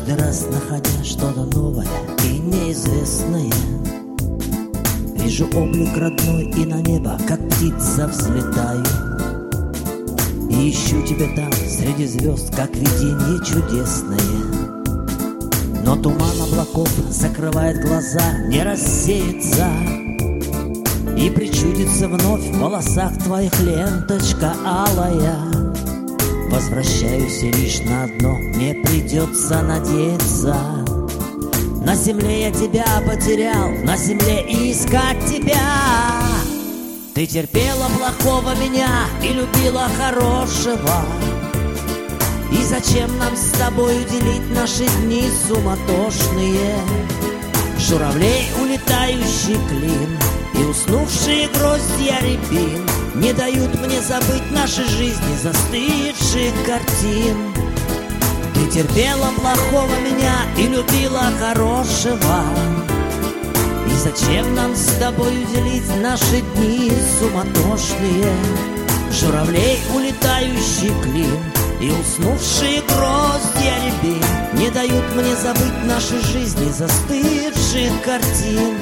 Каждый раз находя что-то новое и неизвестное, вижу облик родной и на небо, как птица, взлетаю. И ищу тебя там, среди звезд, как видение чудесное. Но туман облаков закрывает глаза, не рассеется, и причудится вновь в волосах твоих ленточка алая. Возвращаюсь лишь на одно, мне придется надеяться. На земле я тебя потерял, на земле и искать тебя. Ты терпела плохого меня и любила хорошего. И зачем нам с тобой делить наши дни суматошные? Журавлей улетающий клин и уснувшие гроздья рябин не дают мне забыть наши жизни, застывших картин. Ты терпела плохого меня и любила хорошего. И зачем нам с тобой делить наши дни суматошные? Журавлей улетающий клин и уснувшие гроздья рябин не дают мне забыть наши жизни, застывших картин.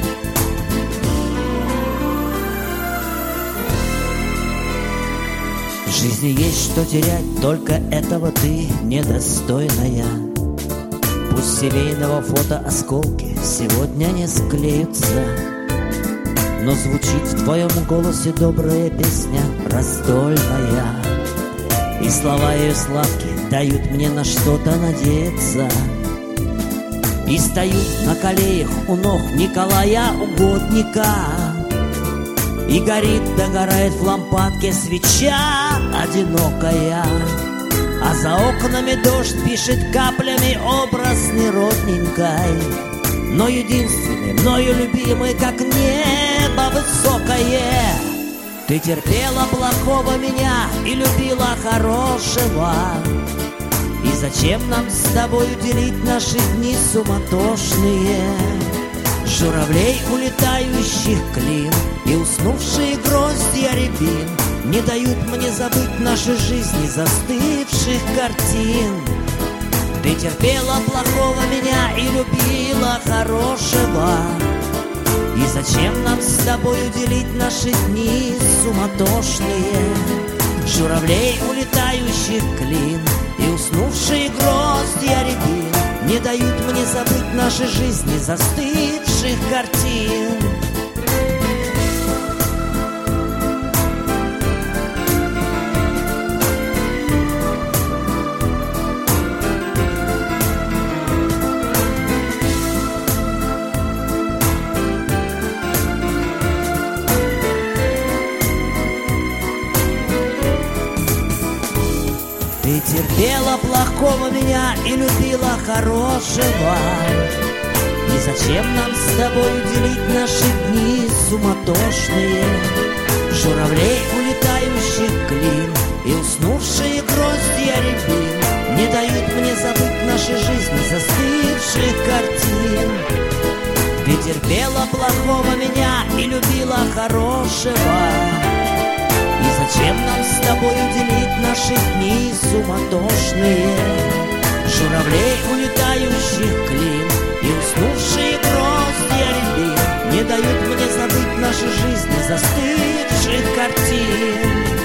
В жизни есть что терять, только этого ты недостойная. Пусть семейного фото осколки сегодня не склеются, но звучит в твоем голосе добрая песня раздольная. И слова ее сладкие дают мне на что-то надеяться. И стою на колеях у ног Николая Угодника, и горит, догорает в лампадке свеча одинокая. А за окнами дождь пишет каплями образ неродненькой, но единственный, мною любимый, как небо высокое. Ты терпела плохого меня и любила хорошего. И зачем нам с тобой делить наши дни суматошные? Журавлей улетающих клин и уснувшие гроздья рябин не дают мне забыть наши жизни, застывших картин. Ты терпела плохого меня и любила хорошего. И зачем нам с тобою делить наши дни суматошные? Журавлей улетающих клин и уснувшие гроздья рябин не дают мне забыть наши жизни, застывших картин. Ты терпела плохого меня и любила хорошего. И зачем нам с тобой делить наши дни суматошные? Журавлей улетающих клин и уснувшие гроздья рябин не дают мне забыть наши жизни, застывших картин. Ты терпела плохого меня и любила хорошего. И зачем нам с тобой делить наши дни суматошные? Журавлей улетающих клин и уснувшие гроздья рябин не дают мне забыть наши жизни, застывших картин.